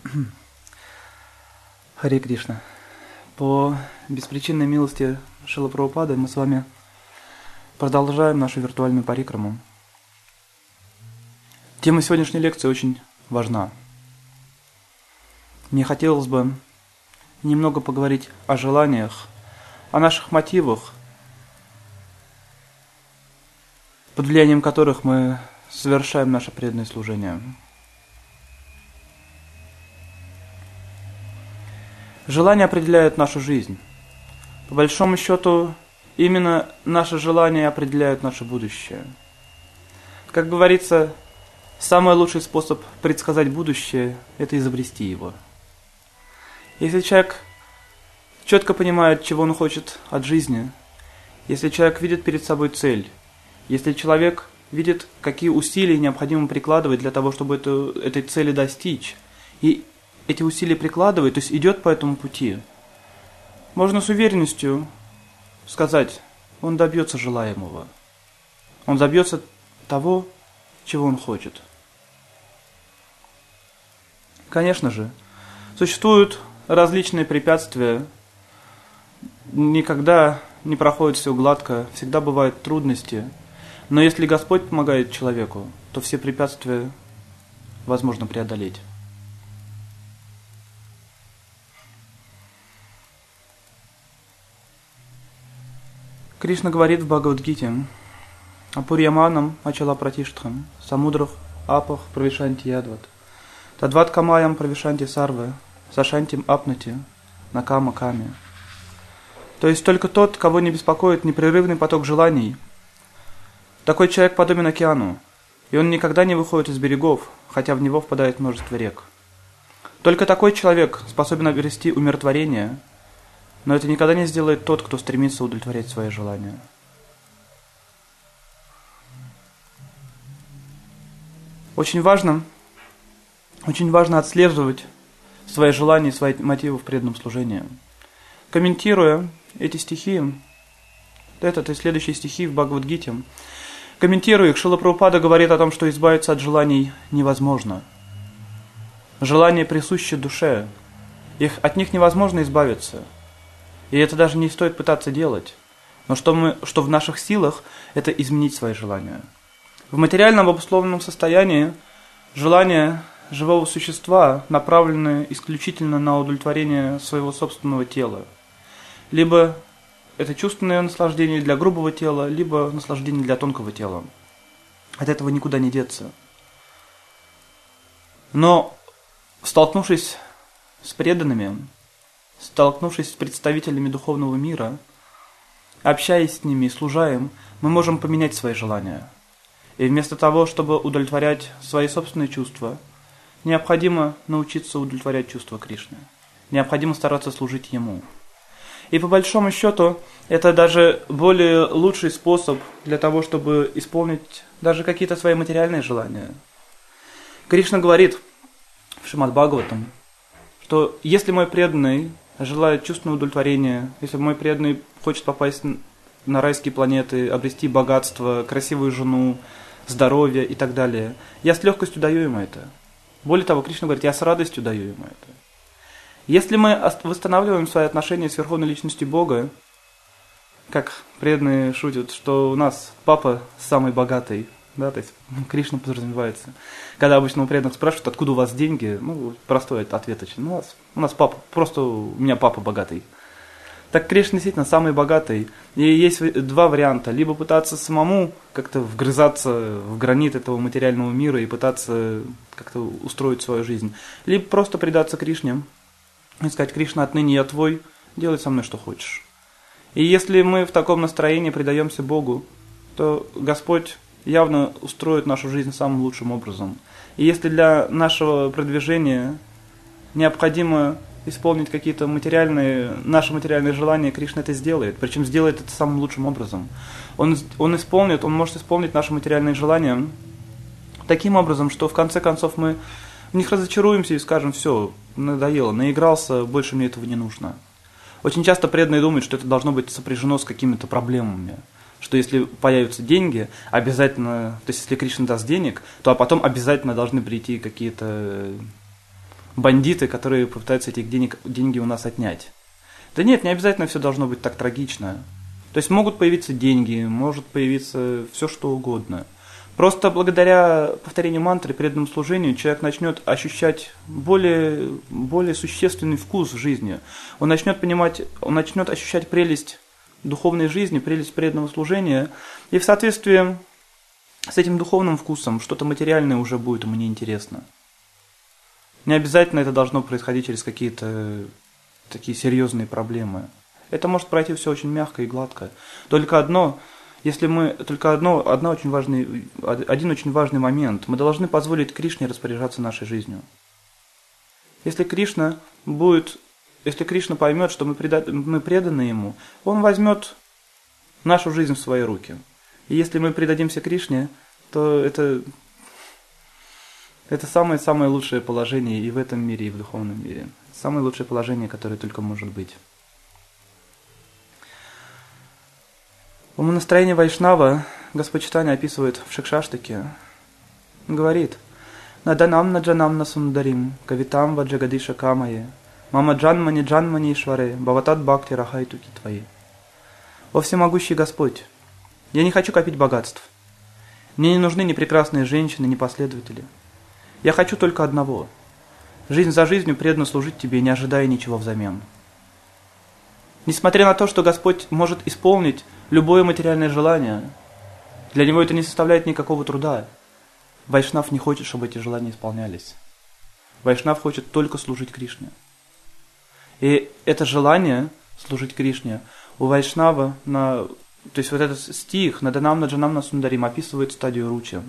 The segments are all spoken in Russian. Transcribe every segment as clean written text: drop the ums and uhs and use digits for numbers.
Харе Кришна. По беспричинной милости Шрилы Прабхупады мы с вами продолжаем нашу виртуальную парикраму. Тема сегодняшней лекции очень важна. Мне хотелось бы немного поговорить о желаниях, о наших мотивах, под влиянием которых мы совершаем наше преданное служение. Желания определяют нашу жизнь. По большому счету, именно наши желания определяют наше будущее. Как говорится, самый лучший способ предсказать будущее – это изобрести его. Если человек четко понимает, чего он хочет от жизни, если человек видит перед собой цель, если человек видит, какие усилия необходимо прикладывать для того, чтобы этой цели достичь, и эти усилия прикладывает, то есть идет по этому пути, можно с уверенностью сказать, он добьется желаемого. Он добьется того, чего он хочет. Конечно же, существуют различные препятствия, никогда не проходит все гладко, всегда бывают трудности, но если Господь помогает человеку, то все препятствия возможно преодолеть. Кришна говорит в Бхагавад-гите: «Апурьяманам ачала пратиштхам, самудрах апах правишанти ядват, тадват камаям правишанти сарве, сашантим апнати, накама каме». То есть только тот, кого не беспокоит непрерывный поток желаний, такой человек подобен океану, и он никогда не выходит из берегов, хотя в него впадает множество рек. Только такой человек способен обрести умиротворение, но это никогда не сделает тот, кто стремится удовлетворять свои желания. Очень важно отслеживать свои желания, свои мотивы в преданном служении. Комментируя эти стихи, этот и следующие стихи в Бхагавад-гите, комментируя их, Шрила Прабхупада говорит о том, что избавиться от желаний невозможно. Желания присущи душе, от них невозможно избавиться. И это даже не стоит пытаться делать. Но что в наших силах, это изменить свои желания. В материальном обусловленном состоянии желания живого существа направлены исключительно на удовлетворение своего собственного тела. Либо это чувственное наслаждение для грубого тела, либо наслаждение для тонкого тела. От этого никуда не деться. Но столкнувшись с преданными, столкнувшись с представителями духовного мира, общаясь с ними и служа им, мы можем поменять свои желания. И вместо того, чтобы удовлетворять свои собственные чувства, необходимо научиться удовлетворять чувства Кришны. Необходимо стараться служить Ему. И по большому счету, это даже более лучший способ для того, чтобы исполнить даже какие-то свои материальные желания. Кришна говорит в Шримад Бхагаватам, что если мой преданный желает чувственного удовлетворения, если мой преданный хочет попасть на райские планеты, обрести богатство, красивую жену, здоровье и так далее, я с легкостью даю ему это. Более того, Кришна говорит, я с радостью даю ему это. Если мы восстанавливаем свои отношения с Верховной Личностью Бога, как преданные шутят, что у нас папа самый богатый, да, то есть Кришна подразумевается. Когда обычно у преданных спрашивают, откуда у вас деньги, простой ответ очень. У нас папа, просто у меня папа богатый. Так Кришна действительно самый богатый. И есть два варианта. Либо пытаться самому как-то вгрызаться в гранит этого материального мира и пытаться как-то устроить свою жизнь. Либо просто предаться Кришне и сказать: Кришна, отныне я твой, делай со мной что хочешь. И если мы в таком настроении предаемся Богу, то Господь явно устроит нашу жизнь самым лучшим образом. И если для нашего продвижения необходимо исполнить какие-то наши материальные желания, Кришна это сделает. Причем сделает это самым лучшим образом. Он может исполнить наши материальные желания таким образом, что в конце концов мы в них разочаруемся и скажем: все, надоело, наигрался, больше мне этого не нужно. Очень часто преданные думают, что это должно быть сопряжено с какими-то проблемами. Что если появятся деньги, обязательно, то есть если Кришна даст денег, то потом обязательно должны прийти какие-то бандиты, которые попытаются эти деньги у нас отнять. Да нет, не обязательно все должно быть так трагично. То есть могут появиться деньги, может появиться все что угодно. Просто благодаря повторению мантры, преданному служению, человек начнет ощущать более существенный вкус в жизни. Он начнет ощущать прелесть духовной жизни, прелесть преданного служения, и в соответствии с этим духовным вкусом что-то материальное уже будет ему неинтересно. Не обязательно это должно происходить через какие-то такие серьезные проблемы. Это может пройти все очень мягко и гладко. Один очень важный момент. Мы должны позволить Кришне распоряжаться нашей жизнью. Если Кришна поймет, что мы преданы Ему, Он возьмет нашу жизнь в свои руки. И если мы предадимся Кришне, то это самое лучшее положение и в этом мире, и в духовном мире. Самое лучшее положение, которое только может быть. Умонастроение Вайшнава Господь Чайтанья описывает в Шикшаштаке. Он говорит: «Наданам наджанам насундарим, кавитам ваджагадиша камае, мама джанмани ишваре, баватат бхакти рахайту китваи». О всемогущий Господь, я не хочу копить богатств. Мне не нужны ни прекрасные женщины, ни последователи. Я хочу только одного – жизнь за жизнью преданно служить Тебе, не ожидая ничего взамен. Несмотря на то, что Господь может исполнить любое материальное желание, для Него это не составляет никакого труда. Вайшнав не хочет, чтобы эти желания исполнялись. Вайшнав хочет только служить Кришне. И это желание служить Кришне у Вайшнава, то есть вот этот стих «Наданам наджанам насундарим» описывает стадию ручи.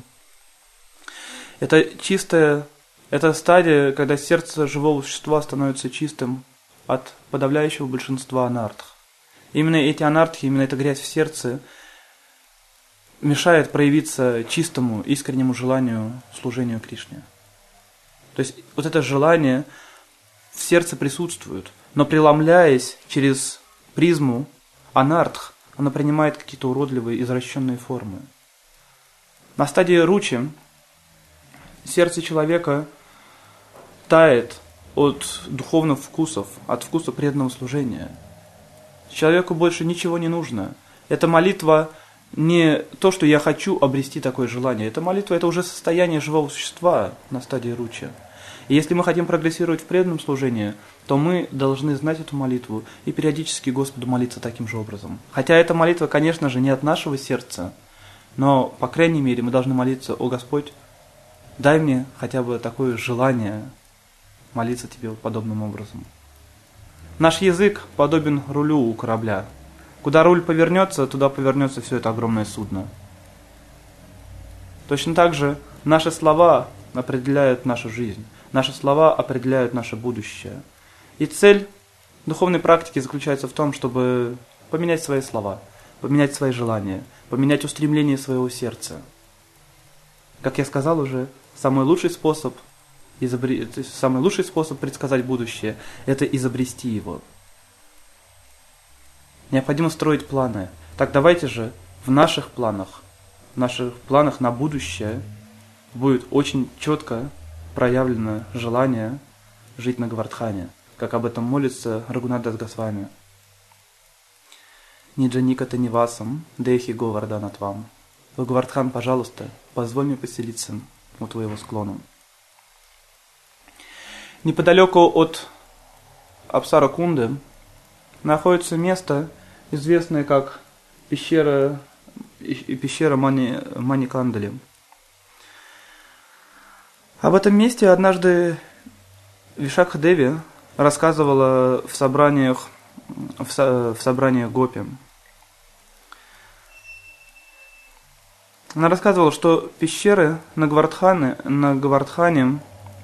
Это стадия, когда сердце живого существа становится чистым от подавляющего большинства анартх. Именно эти анартхи, именно эта грязь в сердце мешает проявиться чистому, искреннему желанию служению Кришне. То есть вот это желание в сердце присутствует, но преломляясь через призму анартх, оно принимает какие-то уродливые, извращенные формы. На стадии ручи сердце человека тает от духовных вкусов, от вкуса преданного служения. Человеку больше ничего не нужно. Эта молитва не то, что я хочу обрести такое желание. Эта молитва – это уже состояние живого существа на стадии ручи. И если мы хотим прогрессировать в преданном служении, то мы должны знать эту молитву и периодически Господу молиться таким же образом. Хотя эта молитва, конечно же, не от нашего сердца, но, по крайней мере, мы должны молиться: «О Господь, дай мне хотя бы такое желание молиться Тебе подобным образом». Наш язык подобен рулю у корабля. Куда руль повернется, туда повернется все это огромное судно. Точно так же наши слова определяют нашу жизнь. Наши слова определяют наше будущее. И цель духовной практики заключается в том, чтобы поменять свои слова, поменять свои желания, поменять устремление своего сердца. Как я сказал уже, самый лучший способ предсказать будущее – это изобрести его. Необходимо строить планы. Так давайте же в наших планах на будущее будет очень четко проявлено желание жить на Говардхане, как об этом молится Рагунат Дас Госвами. «Ниджаниката нивасам, дехи Говардханатвам». «О Говардхан, пожалуйста, позволь мне поселиться у твоего склона». Неподалеку от Апсара-Кунды находится место, известное как пещера Маникандали. Об этом месте однажды Вишакха-деви рассказывала в собраниях гопи. Она рассказывала, что пещеры на Говардхане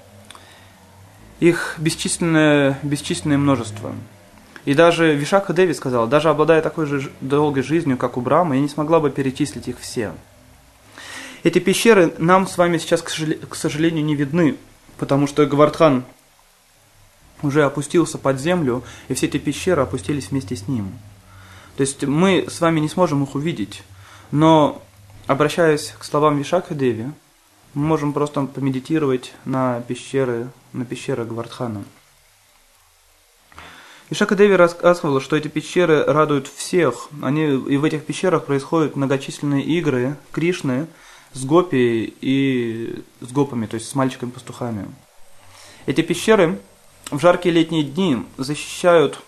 их бесчисленное множество. И даже Вишакха-деви сказала: даже обладая такой же долгой жизнью, как у Брамы, я не смогла бы перечислить их все. Эти пещеры нам с вами сейчас, к сожалению, не видны, потому что Говардхан уже опустился под землю, и все эти пещеры опустились вместе с ним. То есть мы с вами не сможем их увидеть. Но, обращаясь к словам Вишакха-деви, мы можем просто помедитировать на пещеры Гавардхана. Вишака Деви рассказывала, что эти пещеры радуют всех. И в этих пещерах происходят многочисленные игры Кришны с гопи и с гопами, то есть с мальчиками-пастухами. Эти пещеры в жаркие летние дни защищают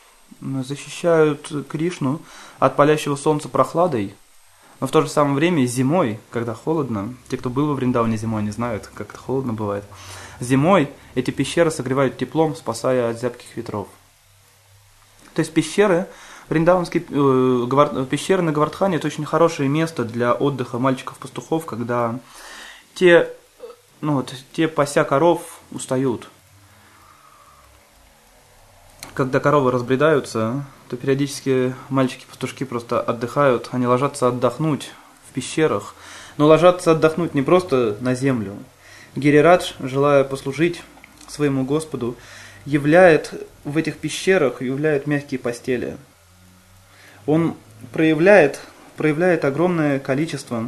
Кришну от палящего солнца прохладой, но в то же самое время зимой, когда холодно, те, кто был во Вриндаване зимой, не знают, как это холодно бывает, зимой эти пещеры согревают теплом, спасая от зябких ветров. То есть пещеры на Гавардхане — это очень хорошее место для отдыха мальчиков-пастухов, когда те, пася коров, устают. Когда коровы разбредаются, то периодически мальчики-пастушки просто отдыхают, они ложатся отдохнуть в пещерах, но ложатся отдохнуть не просто на землю. Гирирадж, желая послужить своему Господу, в этих пещерах являет мягкие постели. Он проявляет огромное количество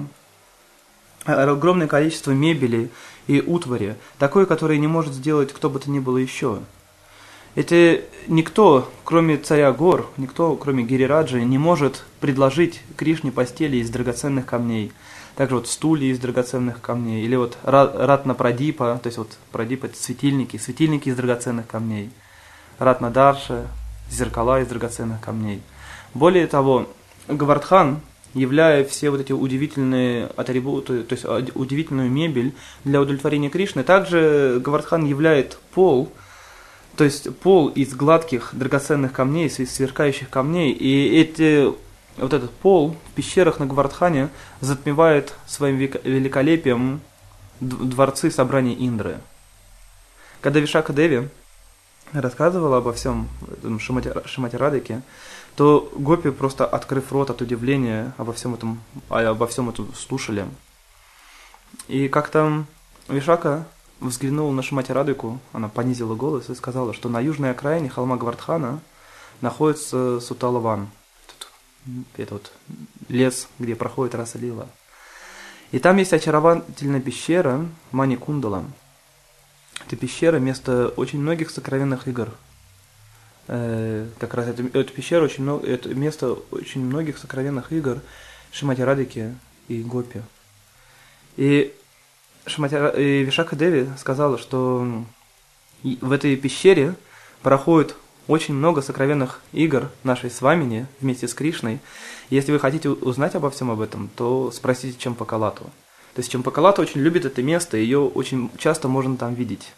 мебели и утвари, такое, которое не может сделать кто бы то ни было еще. Это никто, кроме царя гор, никто, кроме Гирираджи, не может предложить Кришне постели из драгоценных камней. Также стулья из драгоценных камней, или Ратна Прадипа, то есть Прадипа — это светильники из драгоценных камней. Ратна Дарша, зеркала из драгоценных камней. Более того, Гавардхан, являя все эти удивительные атрибуты, то есть удивительную мебель для удовлетворения Кришны, также Гавардхан являет пол из гладких драгоценных камней, из сверкающих камней, и этот пол в пещерах на Гавардхане затмевает своим великолепием дворцы собраний Индры. Когда Вишака Деви рассказывала обо всем этом Шримати Радхике, то гопи, просто открыв рот от удивления, обо всем этом слушали. И как-то Вишака взглянула на Шримати Радхику, она понизила голос и сказала, что на южной окраине холма Гавардхана находится Суталаван. Это лес, где проходит Раса Лила. И там есть очаровательная пещера Мани-Кундала. Это пещера — место очень многих сокровенных игр. Как раз эта пещера это место очень многих сокровенных игр Шримати Радхики и Гопи. И Вишака Деви сказала, что в этой пещере проходит очень много сокровенных игр нашей Свамини вместе с Кришной. Если вы хотите узнать обо всем об этом, то спросите Чампакалату. То есть Чампакалата очень любит это место, ее очень часто можно там видеть.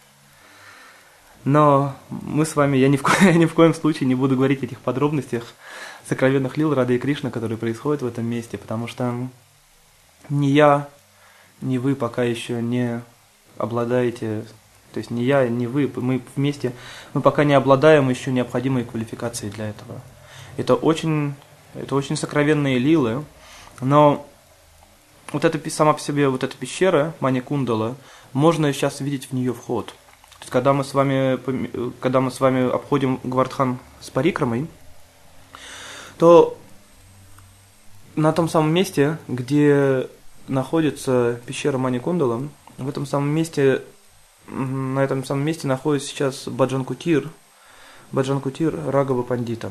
Но мы с вами, я ни в коем случае не буду говорить о этих подробностях сокровенных лил Рады и Кришны, которые происходят в этом месте, потому что ни я, ни вы пока еще не обладаете, то есть ни я, ни вы, мы пока не обладаем еще необходимой квалификацией для этого. Это очень сокровенные лилы, но сама по себе эта пещера Мани-Кундала, можно сейчас видеть в нее вход. То есть, когда мы с вами обходим Гавардхан с парикрамой, то на том самом месте, где находится пещера Мани-Кундала, на этом самом месте находится сейчас Баджан-Кутир Рагава Пандита.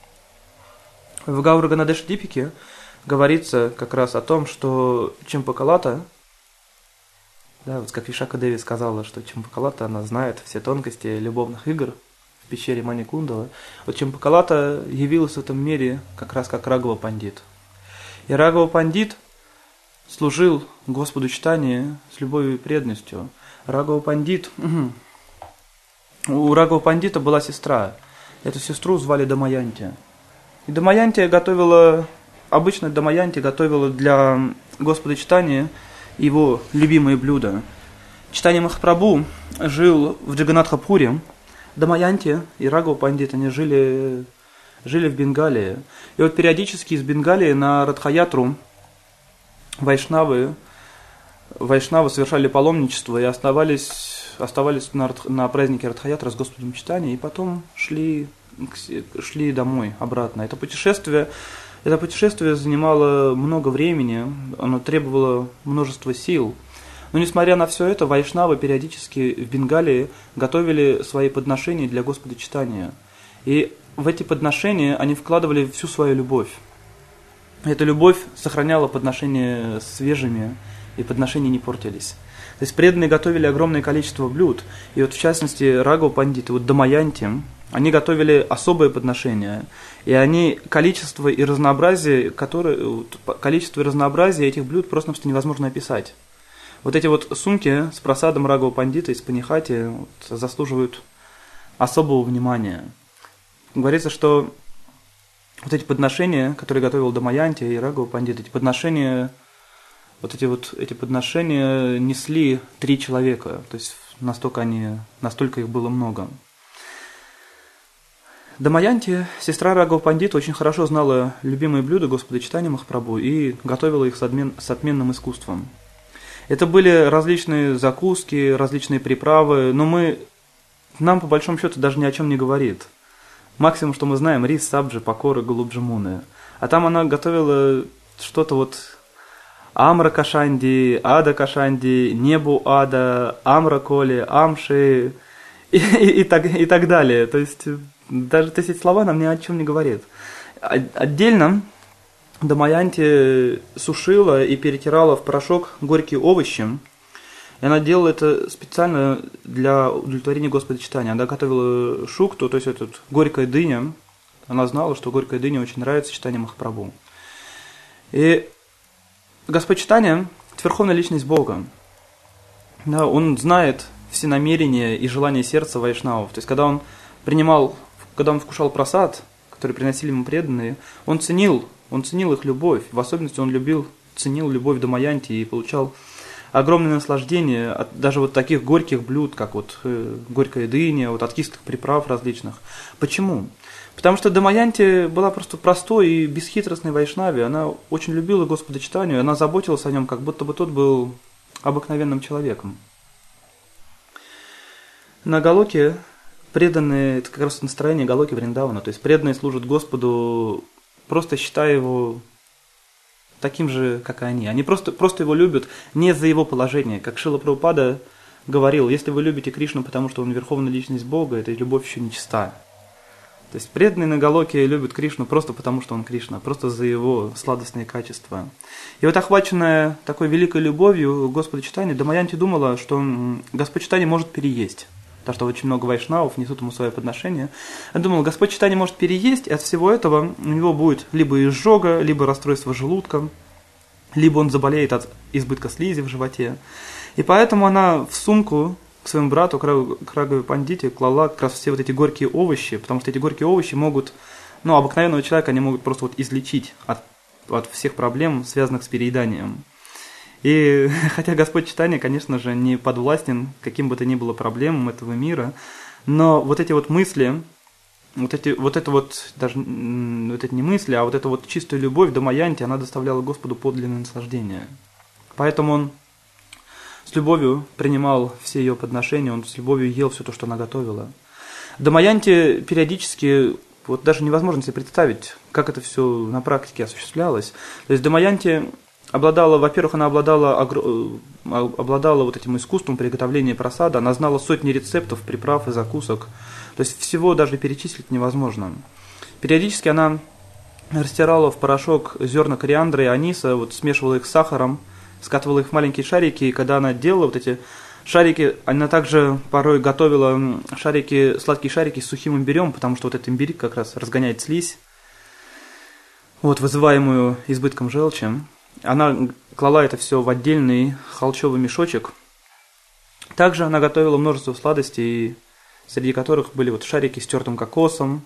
В Гаура-Ганадеш-Дипике говорится как раз о том, что Чампакалата, как Вишака Деви сказала, что Чампакалата, она знает все тонкости любовных игр в пещере Мани-Кундала. Чампакалата явилась в этом мире как раз как Рагава Пандит. И Рагава Пандит служил Господу читания с любовью и преданностью. У Рагава Пандита была сестра. Эту сестру звали Дамаянти. И Дамаянти готовила для Господа читания его любимые блюда. Читание Махапрабху жил в Джаганатхапуре. Дамаянти и Рагава Пандит, они жили в Бенгалии. И периодически из Бенгалии на Радхаятру вайшнавы совершали паломничество и оставались на празднике Радхаятры с Господом читания, и потом шли домой, обратно. Это путешествие занимало много времени, оно требовало множества сил. Но несмотря на все это, вайшнавы периодически в Бенгалии готовили свои подношения для Господа читания. И в эти подношения они вкладывали всю свою любовь. Эта любовь сохраняла подношения свежими, и подношения не портились. То есть преданные готовили огромное количество блюд. И вот в частности Рагава Пандиты, вот Дамаянти, они готовили особые подношения. И они количество и разнообразие этих блюд просто невозможно описать. Вот эти вот сумки с просадом Рагава Пандита из Панихати заслуживают особого внимания. Говорится, что вот эти подношения, которые готовил Дамаянти и Рагава Пандит, эти подношения несли 3 человека, то есть настолько их было много. Дамаянти, сестра Рагава Пандита, очень хорошо знала любимые блюда Господа читания Махапрабху и готовила их с отменным искусством. Это были различные закуски, различные приправы, но нам по большому счету даже ни о чем не говорит. Максимум, что мы знаем, рис, сабджи, пакоры, голубджамуны. А там она готовила что-то вот амра кашанди, ада кашанди, небу ада, амра коли, амши и так далее. То есть даже эти слова нам ни о чем не говорят. Отдельно Дамаянти сушила и перетирала в порошок горькие овощи. И она делала это специально для удовлетворения Господа читания. Она готовила шукту, то есть горькая дыня. Она знала, что горькая дыня очень нравится читанию Махапрабху. И Господь читания – это верховная личность Бога. Да, он знает все намерения и желания сердца вайшнавов. То есть, когда он вкушал прасад, который приносили ему преданные, он ценил их любовь. В особенности он ценил любовь Дамаянти и получал огромное наслаждение от даже вот таких горьких блюд, как вот горькая дыня, вот от кислых приправ различных. Почему? Потому что Дамаянти была просто простой и бесхитростной вайшнави. Она очень любила Господа читанию, она заботилась о нем, как будто бы тот был обыкновенным человеком. На Галоке преданные, это как раз настроение Галоки Вриндавана, то есть преданные служат Господу, просто считая его таким же, как и они. Они просто его любят не за его положение. Как Шрила Прабхупада говорил, если вы любите Кришну, потому что он верховная личность Бога, эта любовь еще не чиста. То есть преданные на Галоке любят Кришну просто потому, что он Кришна, просто за его сладостные качества. И вот охваченная такой великой любовью Господа читания, Дамаянти думала, что Господь читания может переесть. Потому что очень много вайшнавов несут ему свое подношение. Я думал, Господь читания может переесть, и от всего этого у него будет либо изжога, либо расстройство желудка, либо он заболеет от избытка слизи в животе. И поэтому она в сумку к своему брату, к Рагаве Пандите, клала как раз все вот эти горькие овощи, потому что эти горькие овощи могут, обыкновенного человека они могут просто излечить от всех проблем, связанных с перееданием. И хотя Господь читания, конечно же, не подвластен каким бы то ни было проблемам этого мира, но вот эти вот мысли, это не мысли, а вот эта вот чистая любовь Дамаянти, она доставляла Господу подлинное наслаждение. Поэтому он с любовью принимал все ее подношения, он с любовью ел все то, что она готовила. Дамаянти периодически, вот даже невозможно себе представить, как это все на практике осуществлялось. То есть Дамаянти обладала вот этим искусством приготовления прасада, она знала сотни рецептов, приправ и закусок. То есть всего даже перечислить невозможно. Периодически она растирала в порошок зерна кориандра и аниса, смешивала их с сахаром, скатывала их в маленькие шарики, и когда она делала вот эти шарики, она также порой готовила сладкие шарики с сухим имбирем, потому что вот этот имбирь как раз разгоняет слизь, вызываемую избытком желчи. Она клала это все в отдельный холщовый мешочек. Также она готовила множество сладостей, среди которых были шарики с тертым кокосом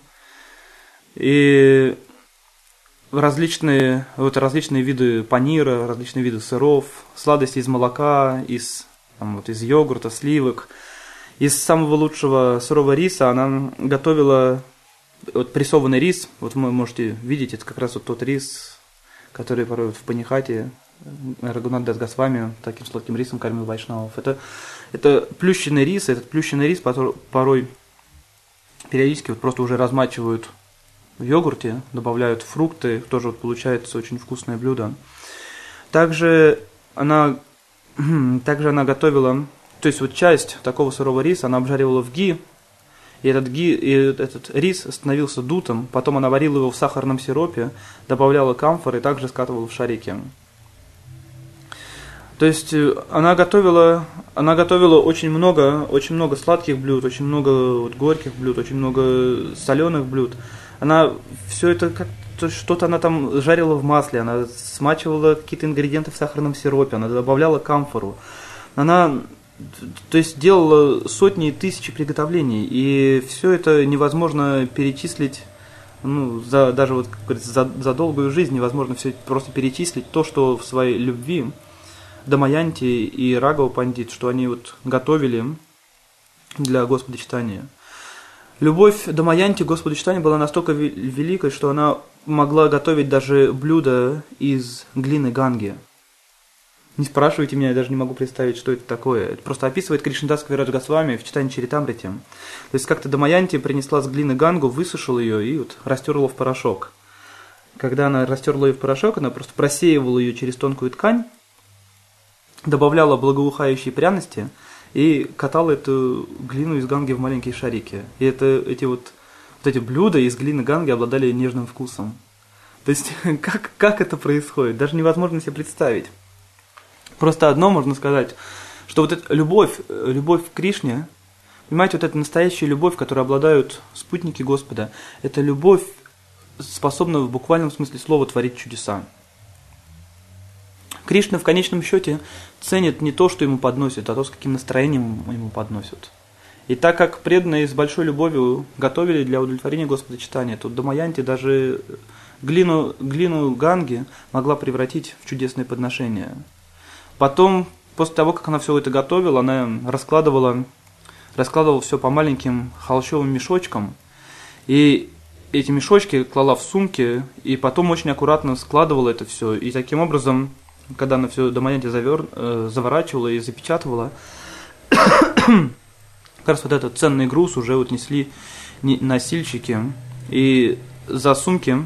и различные виды панира, различные виды сыров, сладости из молока, из йогурта, сливок. Из самого лучшего сырого риса она готовила прессованный рис. Вот вы можете видеть, это как раз тот рис, который порой в Панихате Рагунат Дас Госвами таким сладким рисом кормил вайшнавов. Это плющенный рис, этот плющенный рис порой периодически просто уже размачивают в йогурте, добавляют фрукты, тоже получается очень вкусное блюдо. Также она Также она готовила, то есть вот часть такого сырого риса она обжаривала в ги, и этот рис становился дутым, потом она варила его в сахарном сиропе, добавляла камфор и также скатывала в шарики. То есть она готовила очень много сладких блюд, очень много вот горьких блюд, очень много соленых блюд. Она все это что-то она там жарила в масле, она смачивала какие-то ингредиенты в сахарном сиропе, она добавляла камфору. Она, то есть, делала сотни и тысячи приготовлений, и все это невозможно перечислить, даже вот, как говорится, за долгую жизнь невозможно все просто перечислить то, что в своей любви Дамаянти и Рагава Пандит, что они вот готовили для Господочитания. Любовь Дамаянти к Господочитанию была настолько великой, что она могла готовить даже блюда из глины Ганги. Не спрашивайте меня, я даже не могу представить, что это такое. Это просто описывает Кришнадас Кавирадж Госвами в читании Чаритамрити. То есть как-то Дамаянти принесла с глины Гангу, высушила ее и вот растерла в порошок. Когда она растерла ее в порошок, она просто просеивала ее через тонкую ткань, добавляла благоухающие пряности и катала эту глину из Ганги в маленькие шарики. И эти блюда из глины Ганги обладали нежным вкусом. То есть как это происходит? Даже невозможно себе представить. Просто одно можно сказать, что вот эта любовь к Кришне, понимаете, вот эта настоящая любовь, которой обладают спутники Господа, эта любовь способна в буквальном смысле слова творить чудеса. Кришна в конечном счете ценит не то, что ему подносят, а то, с каким настроением ему подносят. И так как преданные с большой любовью готовили для удовлетворения Господочитания, то Дамаянти даже глину Ганги могла превратить в чудесное подношение. Потом, после того, как она все это готовила, она раскладывала все по маленьким холщовым мешочкам, и эти мешочки клала в сумки, и потом очень аккуратно складывала это все, и таким образом, когда она все Дамаянти заворачивала и запечатывала, как раз вот этот ценный груз уже вот несли носильщики, и за сумки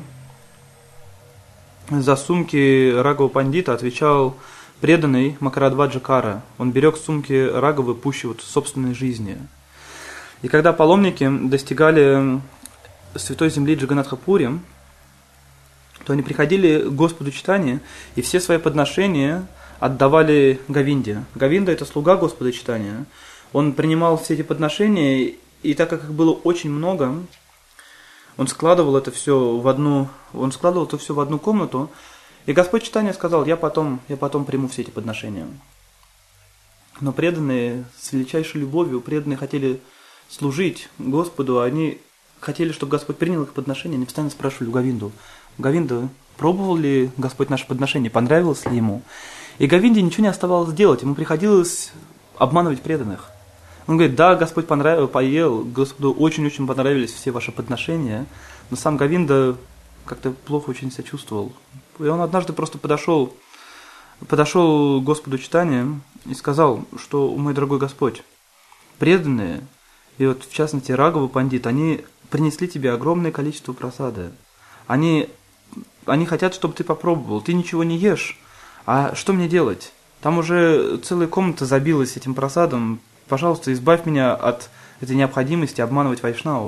Рагава Пандита отвечал преданный Макарадваджа Кара. Он берег сумки Рагавы пуще вот собственной жизни. И когда паломники достигали святой земли Джаганатхапури, то они приходили к Господу Читания и все свои подношения отдавали Говинде. Говинда – это слуга Господа Читания. Он принимал все эти подношения, и так как их было очень много, он складывал это все в одну комнату, и Господь Читания сказал: я потом приму все эти подношения. Но преданные с величайшей любовью, преданные хотели служить Господу, они хотели, чтобы Господь принял их подношения, они постоянно спрашивали у Говинду: Говинда, пробовал ли Господь наше подношение, понравилось ли ему? И Говинде ничего не оставалось делать, ему приходилось обманывать преданных. Он говорит: да, Господь поел, Господу очень-очень понравились все ваши подношения, но сам Говинда как-то плохо очень себя чувствовал. И он однажды просто подошел к Господу Читания и сказал, что: мой дорогой Господь, преданные, и вот в частности Рагава Пандит, они принесли тебе огромное количество прасада. Они хотят, чтобы ты попробовал, ты ничего не ешь, а что мне делать? Там уже целая комната забилась этим прасадом, пожалуйста, избавь меня от этой необходимости обманывать вайшнавов.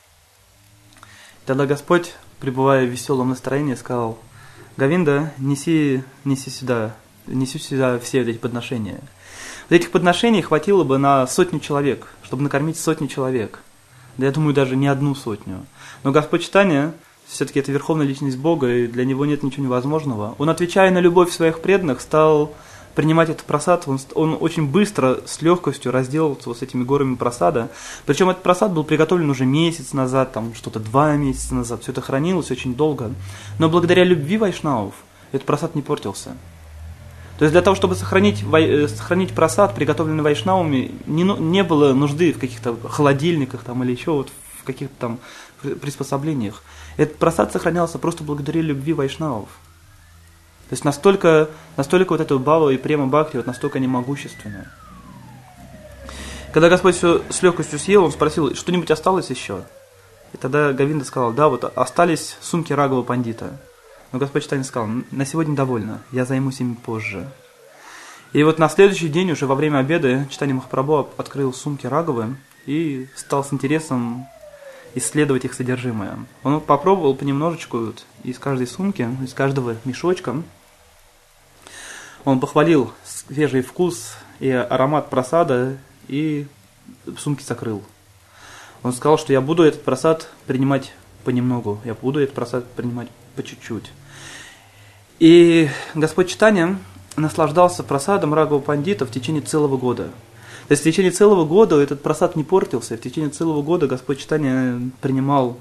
Тогда Господь, пребывая в веселом настроении, сказал: Говинда, неси сюда все эти подношения. Вот этих подношений хватило бы на 100 человек, чтобы накормить 100 человек. Да я думаю, даже не 100. Но Господь Читания, все-таки это верховная личность Бога, и для него нет ничего невозможного. Он, отвечая на любовь своих преданных, стал принимать этот прасад. Он очень быстро, с легкостью разделался с этими горами прасада. Причем этот прасад был приготовлен уже месяц назад, там что-то 2 месяца назад. Все это хранилось очень долго. Но благодаря любви вайшнавов этот прасад не портился. То есть для того, чтобы сохранить прасад, приготовленный вайшнавами, не было нужды в каких-то холодильниках там, или еще вот в каких-то там приспособлениях. Этот прасад сохранялся просто благодаря любви вайшнавов. То есть настолько вот эта бхава и према бхакти, вот настолько они могущественные. Когда Господь все с легкостью съел, он спросил: что-нибудь осталось еще? И тогда Говинда сказал: да, вот остались сумки Рагава Пандита. Но Господь Читания сказал: на сегодня довольно, я займусь ими позже. И вот на следующий день, уже во время обеда, Чайтанья Махапрабху открыл сумки Рагавы и стал с интересом исследовать их содержимое. Он попробовал понемножечку вот из каждой сумки, из каждого мешочка. Он похвалил свежий вкус и аромат прасада и сумки закрыл. Он сказал, что я буду этот прасад принимать понемногу, я буду этот прасад принимать по чуть-чуть. И Господь Чайтанья наслаждался прасадом Рагава Пандита в течение целого года. То есть в течение целого года этот прасад не портился, в течение целого года Господь Чайтанья принимал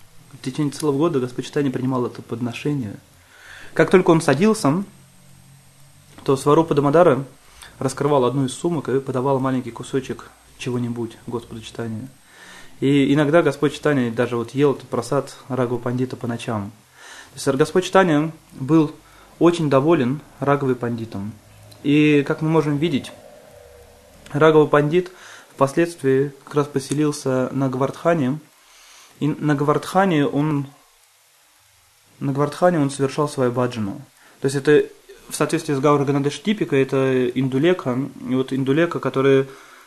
это подношение. Как только он садился, то Сварупа Дамодара раскрывал одну из сумок и подавал маленький кусочек чего-нибудь Господу Чайтанье. И иногда Господь Чайтанья даже вот ел этот прасад Рагава Пандита по ночам. То есть Господь Чайтанья был очень доволен Рагавой Пандитом. И, как мы можем видеть, Рагава Пандит впоследствии как раз поселился на Гавардхане, и на Гавардхане он совершал свою баджану. То есть это в соответствии с Гаурагanaдаштипикой, это Индулека, и вот Индулека, которая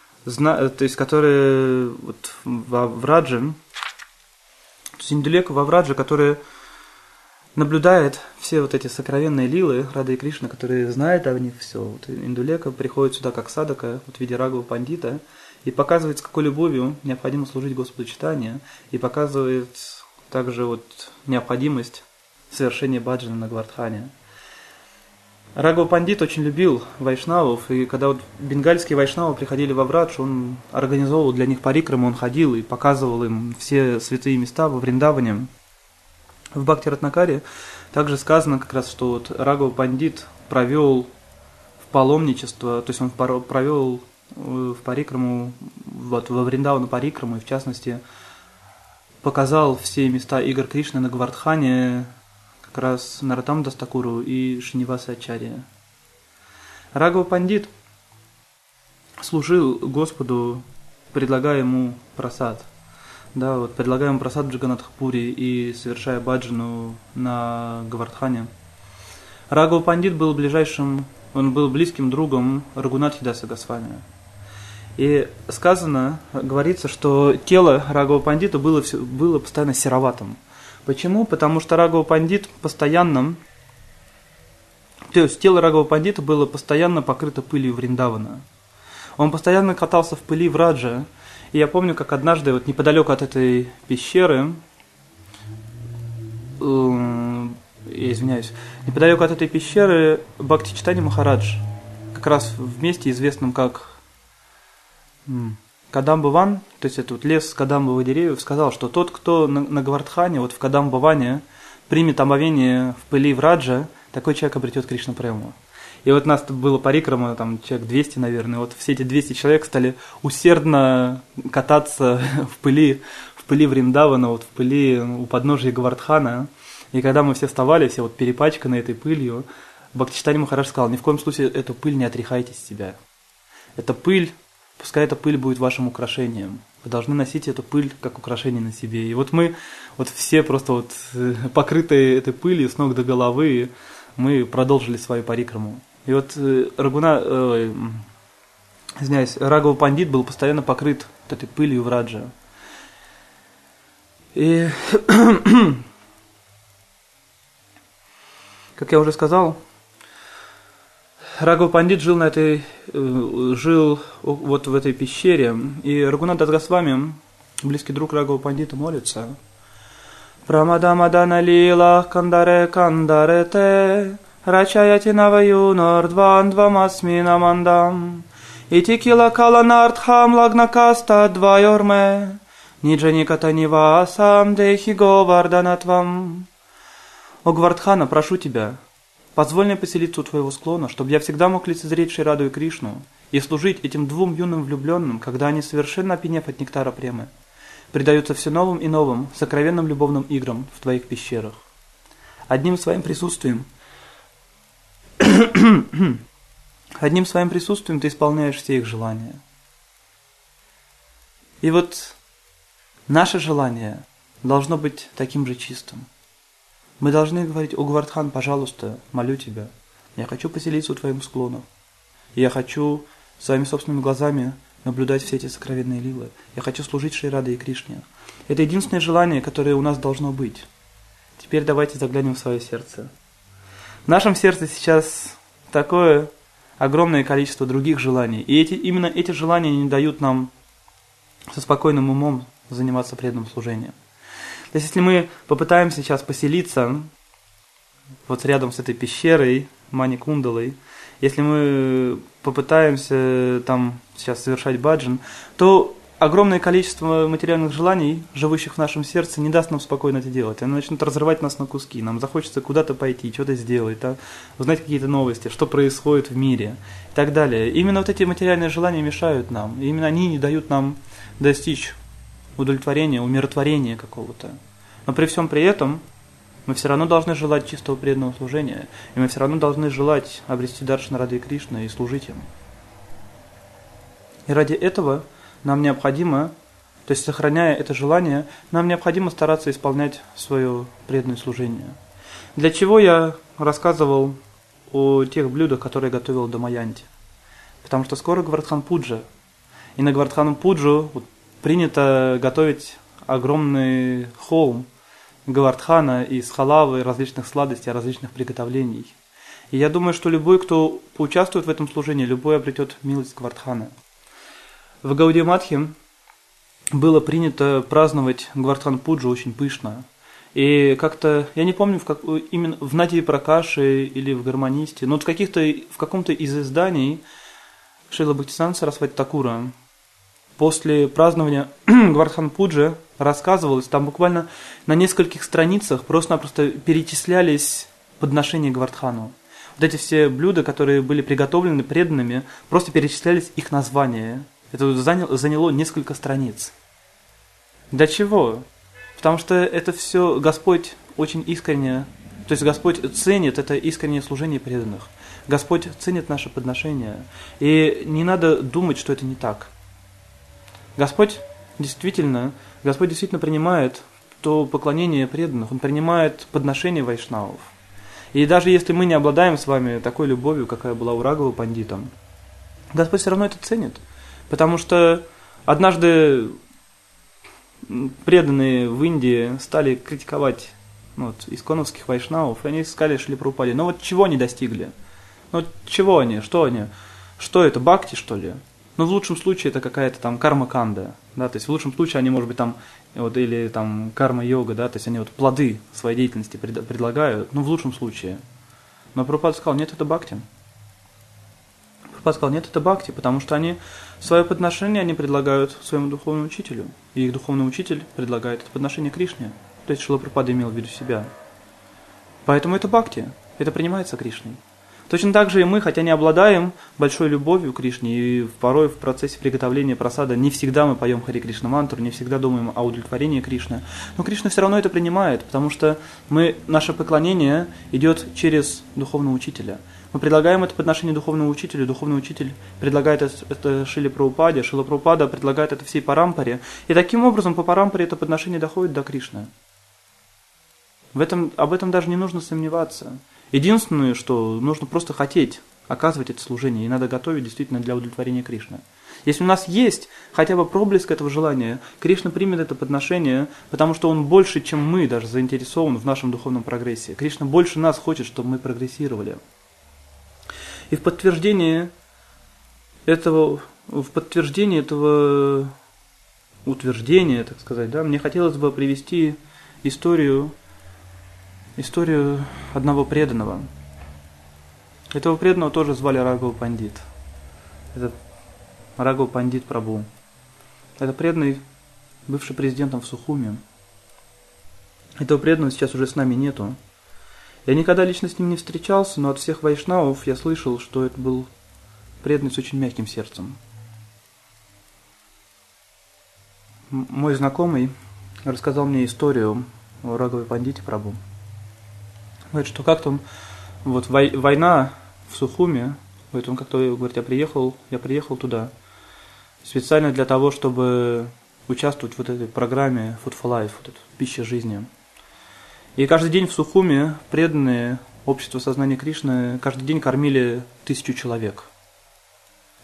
вот во Врадже, то есть Индулека во Врадже, которая наблюдает все вот эти сокровенные лилы Рады и Кришны, которые знают о них все. Вот Индулека приходит сюда как садака вот в виде Рагава Пандита и показывает, с какой любовью необходимо служить Господу Чайтанье, и показывает также вот необходимость совершения баджана на Гавардхане. Рагава Пандит очень любил вайшнавов, и когда вот бенгальские вайшнавы приходили во Врадж, он организовывал для них парикраму, он ходил и показывал им все святые места во Вриндаване. В Бхакти-Ратнакаре также сказано как раз, что вот Рагава Пандит провел в паломничество, то есть он провел в парикраму, вот во Вриндавану парикраму, и в частности показал все места игр Кришны на Гавардхане как раз Нароттама Дастакуру и Шриниваса Ачарья. Рагава Пандит служил Господу, предлагая ему прасад. Да, вот предлагаем прасад в Джаганнатхапури и совершая баджану на Гавардхане. Рагава Пандит был близким другом Рагунатхи Даса Госвами. И говорится, что тело Рагава Пандита было постоянно сероватым. Почему? Потому что Рагава Пандит тело Рагава Пандита было постоянно покрыто пылью Вриндавана. Он постоянно катался в пыли Враджа. И я помню, как однажды вот неподалеку от этой пещеры, Бхакти Чайтанья Махарадж, как раз в месте, известном как Кадамба-ван, то есть это вот лес кадамбовых деревьев, сказал, что тот, кто на Гавардхане, вот в Кадамба-ване, примет омовение в пыли Враджа, такой человек обретет Кришна-прему. И вот нас было парикрама, там человек 200, наверное, вот все эти 200 человек стали усердно кататься в пыли Вриндавана, вот в пыли у подножия Гавардхана. И когда мы все вставали, все вот перепачканы этой пылью, Бхакти Чайтанья Махарадж сказал: ни в коем случае эту пыль не отряхайте с себя. Пускай эта пыль будет вашим украшением. Вы должны носить эту пыль как украшение на себе. И вот мы вот все просто вот покрытые этой пылью с ног до головы, мы продолжили свою парикраму. И вот Рагава Пандит был постоянно покрыт вот этой пылью Враджа. И, как я уже сказал, Рагава Пандит жил вот в этой пещере, и Рагунат Дас Госвами, близкий друг Рагава Пандита, молится: «Прамадамадана лила кандаре кандарете, Рачаяти наваюнордван двамасми намандам, Итикила каланартхам лагнакаста двайорме, Ниджаниката нивасам дехи говарданатвам». «О Гавардхана, прошу тебя, позволь мне поселиться у твоего склона, чтобы я всегда мог лицезреть Шри-Раду и Кришну и служить этим двум юным влюбленным, когда они, совершенно опьянев от нектара премы, предаются все новым и новым сокровенным любовным играм в твоих пещерах. Одним своим присутствием ты исполняешь все их желания». И вот наше желание должно быть таким же чистым. Мы должны говорить: «О Гавардхан, пожалуйста, молю тебя, я хочу поселиться у твоих склонов. И я хочу своими собственными глазами наблюдать все эти сокровенные лилы. Я хочу служить Шри Раде и Кришне. Это единственное желание, которое у нас должно быть. Теперь давайте заглянем в свое сердце. В нашем сердце сейчас такое огромное количество других желаний. И именно эти желания не дают нам со спокойным умом заниматься преданным служением. То есть, если мы попытаемся сейчас поселиться вот рядом с этой пещерой, Мани-Кундалой, если мы попытаемся там сейчас совершать баджан, то огромное количество материальных желаний, живущих в нашем сердце, не даст нам спокойно это делать. Они начнут разрывать нас на куски. Нам захочется куда-то пойти, что-то сделать, да? Узнать какие-то новости, что происходит в мире и так далее. Именно вот эти материальные желания мешают нам. И именно они не дают нам достичь удовлетворения, умиротворения какого-то. Но при всем при этом мы все равно должны желать чистого преданного служения. И мы все равно должны желать обрести даршана Рады Кришны и служить им. И ради этого нам необходимо, то есть сохраняя это желание, нам необходимо стараться исполнять свое преданное служение. Для чего я рассказывал о тех блюдах, которые готовил Дамаянти? Потому что скоро Гвардхан-пуджа. И на Гвардхан-пуджу принято готовить огромный холм Гвардхана из халавы, различных сладостей, различных приготовлений. И я думаю, что любой, кто поучаствует в этом служении, любой обретет милость Гвардхана. В Гаудия-матхе было принято праздновать Гвардхан-пуджу очень пышно. И как-то, я не помню, именно в Надии Пракаши или в Гармонисте, но в каком-то из изданий Шрила Бхактисиданта Сарасвати Такура после празднования Гвардхан-пуджи рассказывалось, там буквально на нескольких страницах просто-напросто перечислялись подношения Гвардхану. Вот эти все блюда, которые были приготовлены преданными, просто перечислялись их названия. Это заняло несколько страниц. Для чего? Потому что это все Господь очень искренне, то есть Господь ценит это искреннее служение преданных. Господь ценит наше подношение. И не надо думать, что это не так. Господь действительно принимает то поклонение преданных, Он принимает подношение вайшнавов. И даже если мы не обладаем с вами такой любовью, какая была у Рагавы Пандита, Господь все равно это ценит. Потому что однажды преданные в Индии стали критиковать исконовских вайшнавов, и они сказали Шриле Прабхупаде, чего они достигли? Чего они? Что они? Что это, бхакти, что ли? В лучшем случае это какая-то там карма-канда, да, то есть в лучшем случае они, может быть, там, или там карма-йога, да, то есть они плоды своей деятельности предлагают, в лучшем случае. Но Прабхупада сказал, нет, это бхакти. Прабхупада сказал, нет, это бхакти, потому что они свое подношение они предлагают своему духовному учителю, и их духовный учитель предлагает это подношение Кришне, то есть Шрила Прабхупада имел в виду себя. Поэтому это бхакти, это принимается Кришной. Точно так же и мы, хотя не обладаем большой любовью к Кришне, и порой в процессе приготовления прасада не всегда мы поем Хари Кришна мантру, не всегда думаем о удовлетворении Кришны, но Кришна все равно это принимает, потому что наше поклонение идет через духовного учителя. Мы предлагаем это подношение духовному учителю, духовный учитель предлагает это Шриле Прабхупаде, Шрила Прабхупада предлагает это всей парампаре, и таким образом по парампаре это подношение доходит до Кришны. Об этом даже не нужно сомневаться. Единственное, что нужно просто хотеть оказывать это служение, и надо готовить действительно для удовлетворения Кришны. Если у нас есть хотя бы проблеск этого желания, Кришна примет это подношение, потому что Он больше, чем мы, даже заинтересован в нашем духовном прогрессе. Кришна больше нас хочет, чтобы мы прогрессировали. И в подтверждение этого утверждения, так сказать, да, мне хотелось бы привести историю одного преданного. Этого преданного тоже звали Рагава Пандит. Это Рагава Пандит Прабху. Это преданный, бывший президентом в Сухуми. Этого преданного сейчас уже с нами нету. Я никогда лично с ним не встречался, но от всех вайшнавов я слышал, что это был преданный с очень мягким сердцем. Мой знакомый рассказал мне историю о Рагаве Пандите Прабху. Говорит, что как-то война в Сухуми, он как-то говорит, я приехал туда специально для того, чтобы участвовать в этой программе Food for Life, пища жизни. И каждый день в Сухуми преданные общества сознания Кришны каждый день кормили 1000 человек.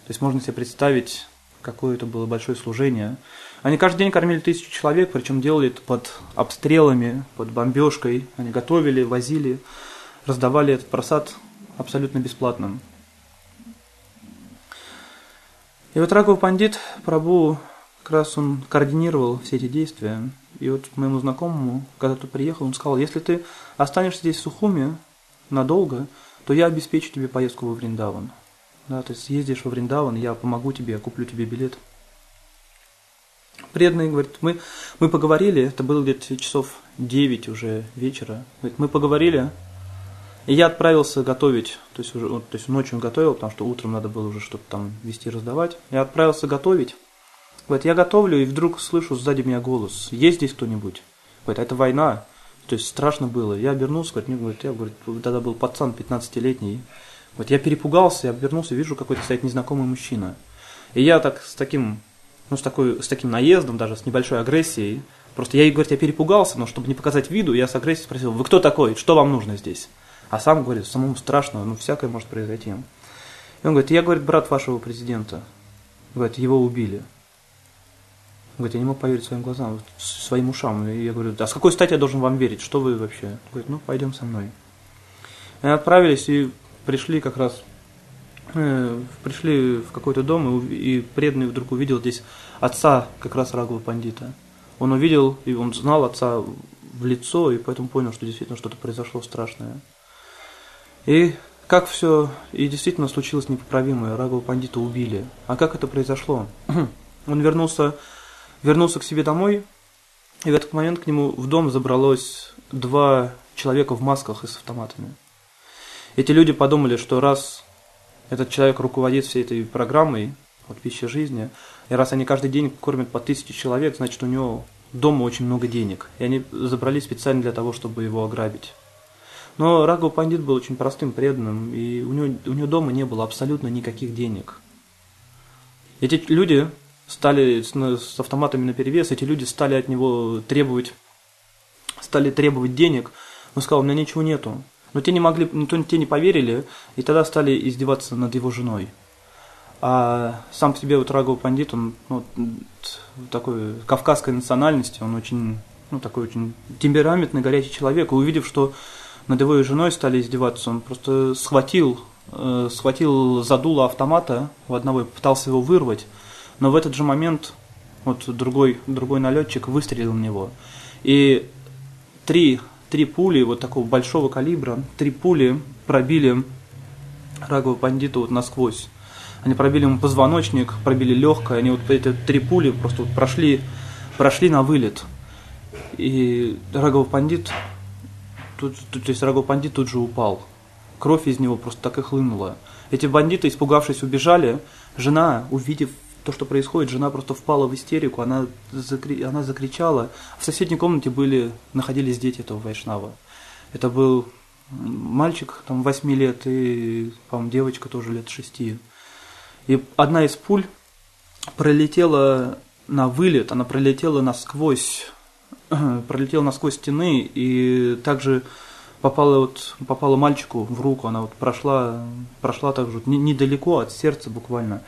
То есть можно себе представить, какое это было большое служение. Они каждый день кормили 1000 человек, причем делали это под обстрелами, под бомбежкой. Они готовили, возили, раздавали этот просад абсолютно бесплатно. И вот Рагхава Пандит, Прабху, как раз он координировал все эти действия. И вот моему знакомому, когда тот приехал, он сказал: если ты останешься здесь в Сухуме надолго, то я обеспечу тебе поездку во Вриндаван. Да, то есть съездишь во Вриндаван, я помогу тебе, я куплю тебе билет. Преданный говорит: мы поговорили, это было где-то часов 9 уже вечера. Говорит, мы поговорили, и я отправился готовить, то есть ночью он готовил, потому что утром надо было уже что-то там везти, раздавать. Я отправился готовить. Говорит, я готовлю, и вдруг слышу сзади меня голос: есть здесь кто-нибудь? Говорит, это война. То есть страшно было. Я обернулся, говорит, я тогда был пацан 15-летний. Вот я перепугался, я обернулся, вижу, какой-то стоит незнакомый мужчина. И я так с таким наездом, даже с небольшой агрессией, просто я перепугался, но чтобы не показать виду, я с агрессией спросил: вы кто такой, что вам нужно здесь? А сам говорит, самому страшно, всякое может произойти. И он говорит, я, брат вашего президента. Говорит, его убили. Говорит, я не мог поверить своим глазам, своим ушам. И я говорю, а с какой стати я должен вам верить, что вы вообще? Говорит, пойдем со мной. И отправились и пришли в какой-то дом, и преданный вдруг увидел здесь отца как раз Рагхава Пандита. Он увидел, и он знал отца в лицо, и поэтому понял, что действительно что-то произошло страшное. И действительно случилось непоправимое, Рагхава Пандита убили. А как это произошло? Он вернулся к себе домой, и в этот момент к нему в дом забралось 2 человека в масках и с автоматами. Эти люди подумали, что раз этот человек руководит всей этой программой «Пища жизни», и раз они каждый день кормят по 1000 человек, значит, у него дома очень много денег. И они забрались специально для того, чтобы его ограбить. Но Рагхава Пандит был очень простым, преданным, и у него дома не было абсолютно никаких денег. Эти люди стали с автоматами наперевес, эти люди стали от него требовать денег. Он сказал, у меня ничего нету. Но те не поверили, и тогда стали издеваться над его женой. А сам по себе Рагхава Пандит, он такой кавказской национальности, он такой очень темпераментный, горячий человек. И увидев, что над его женой стали издеваться, он просто схватил за дуло автомата у одного и пытался его вырвать. Но в этот же момент другой налетчик выстрелил в него. И три пули такого большого калибра, 3 пули пробили Рагхава Пандита насквозь. Они пробили ему позвоночник, пробили легкое, они эти 3 пули просто прошли на вылет. И Рагхава Пандит тут же упал. Кровь из него просто так и хлынула. Эти бандиты, испугавшись, убежали. Жена, увидев то, что происходит, жена просто впала в истерику, она закричала. В соседней комнате находились дети этого вайшнава. Это был мальчик 8 лет и, по-моему, девочка тоже лет 6. И одна из пуль пролетела на вылет, она пролетела насквозь стены и также попала мальчику в руку, она прошла также недалеко от сердца буквально.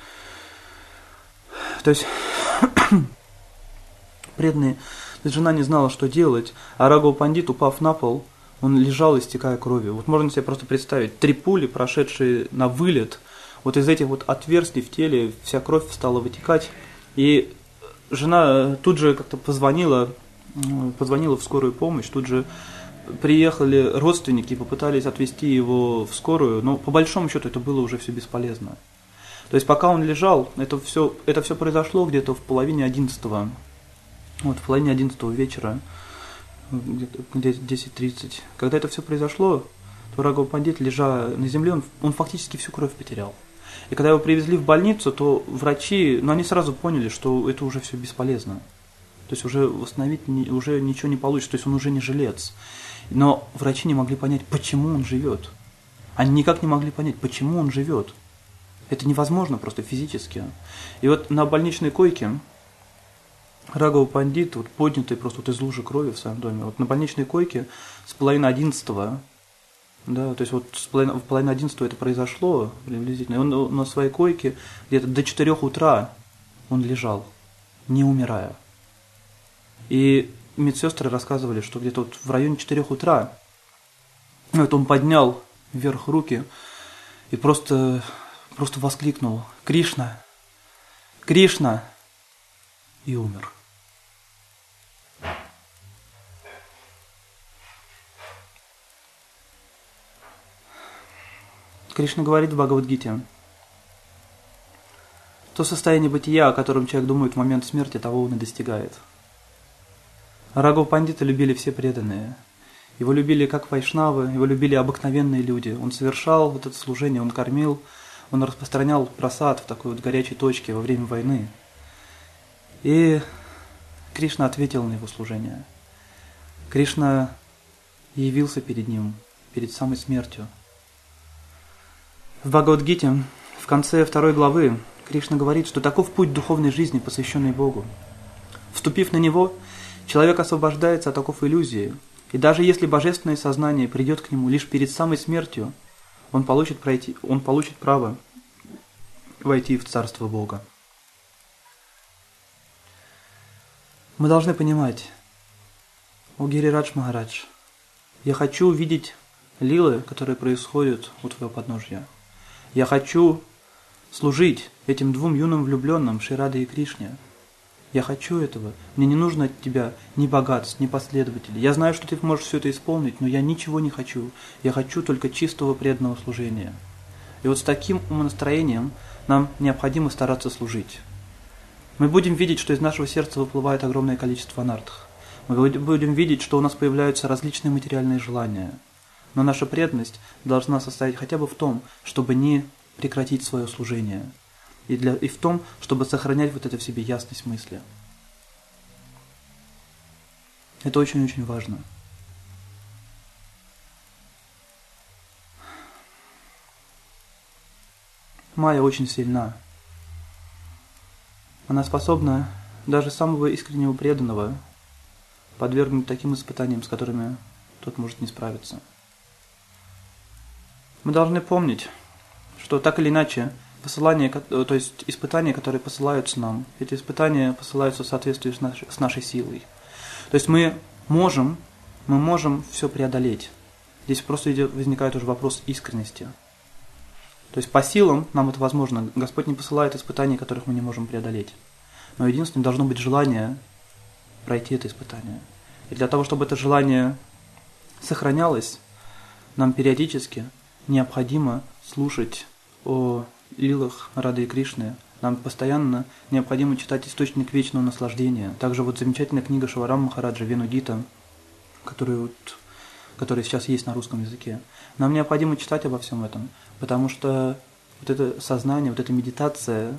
То есть преданные, жена не знала, что делать, а Рагхава Пандит, упав на пол, он лежал, истекая кровью. Можно себе просто представить, 3 пули, прошедшие на вылет, из этих отверстий в теле вся кровь стала вытекать, и жена тут же как-то позвонила в скорую помощь, тут же приехали родственники, попытались отвезти его в скорую, но по большому счету это было уже все бесполезно. То есть пока он лежал, это все произошло где-то в половине 11-го, в половине 11-го вечера, где-то 10:30. Когда это все произошло, то Рагхава Пандит, лежа на земле, он фактически всю кровь потерял. И когда его привезли в больницу, то врачи, они сразу поняли, что это уже все бесполезно. То есть уже восстановить уже ничего не получится, то есть он уже не жилец. Но врачи не могли понять, почему он живет. Они никак не могли понять, почему он живет. Это невозможно просто физически. И на больничной койке Рагхава Пандит, поднятый просто из лужи крови в своем доме, на больничной койке с половины 11-го Да, то есть вот в половине 11 это произошло приблизительно. И он на своей койке где-то до 4 утра он лежал, не умирая. И медсестры рассказывали, что где-то вот в районе 4 утра вот он поднял вверх руки и просто воскликнул: «Кришна! Кришна!» и умер. Кришна говорит в Бхагавад-гите: то состояние бытия, о котором человек думает в момент смерти, того он и достигает. Рагхава Пандита любили все преданные. Его любили как вайшнавы, его любили обыкновенные люди. Он совершал вот это служение, он кормил, он распространял прасад в такой вот горячей точке во время войны. И Кришна ответил на его служение. Кришна явился перед ним, перед самой смертью. В Бхагавад-гите, в конце 2 главы, Кришна говорит, что таков путь духовной жизни, посвященный Богу. Вступив на него, человек освобождается от оков иллюзии, и даже если божественное сознание придет к нему лишь перед самой смертью, он получит право войти в Царство Бога. Мы должны понимать: о Гирирадж Махарадж, я хочу увидеть лилы, которые происходят у твоего подножья. Я хочу служить этим 2 юным влюбленным, Шри Раде и Кришне. Я хочу этого. Мне не нужно от тебя ни богатств, ни последователей. Я знаю, что ты можешь все это исполнить, но я ничего не хочу. Я хочу только чистого преданного служения. И вот с таким умонастроением нам необходимо стараться служить. Мы будем видеть, что из нашего сердца выплывает огромное количество анартх. Мы будем видеть, что у нас появляются различные материальные желания. Но наша преданность должна состоять хотя бы в том, чтобы не прекратить свое служение. И в том, чтобы сохранять вот это в себе ясность мысли. Это очень-очень важно. Майя очень сильна. Она способна даже самого искреннего преданного подвергнуть таким испытаниям, с которыми тот может не справиться. Мы должны помнить, что так или иначе то есть испытания, которые посылаются нам, эти испытания посылаются в соответствии с нашей силой. То есть мы можем все преодолеть. Здесь просто возникает уже вопрос искренности. То есть по силам нам это возможно. Господь не посылает испытаний, которых мы не можем преодолеть. Но единственное, должно быть желание пройти это испытание. И для того, чтобы это желание сохранялось, нам периодически необходимо слушать о лилах Рады и Кришны. Нам постоянно необходимо читать «Источник вечного наслаждения». Также вот замечательная книга Шиварама Махараджа «Венудита», которая сейчас есть на русском языке. Нам необходимо читать обо всем этом, потому что вот это сознание, вот эта медитация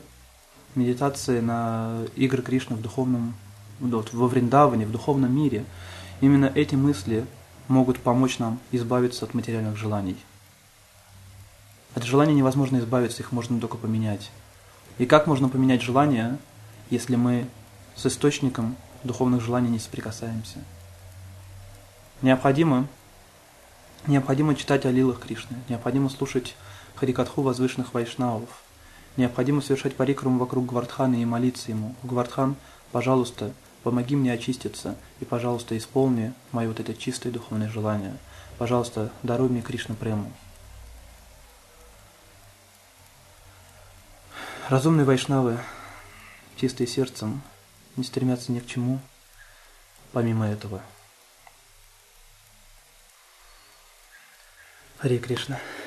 на игры Кришны в духовном, во Вриндаване, в духовном мире, именно эти мысли могут помочь нам избавиться от материальных желаний. От желаний невозможно избавиться, их можно только поменять. И как можно поменять желания, если мы с источником духовных желаний не соприкасаемся? Необходимо читать о лилах Кришны, необходимо слушать харикатху возвышенных вайшнавов, необходимо совершать парикраму вокруг Гвардхана и молиться ему: Гвардхан, пожалуйста, помоги мне очиститься, и, пожалуйста, исполни мои вот это чистое духовное желание. Пожалуйста, даруй мне Кришна прему. Разумные вайшнавы, чистые сердцем, не стремятся ни к чему, помимо этого. Харе Кришна.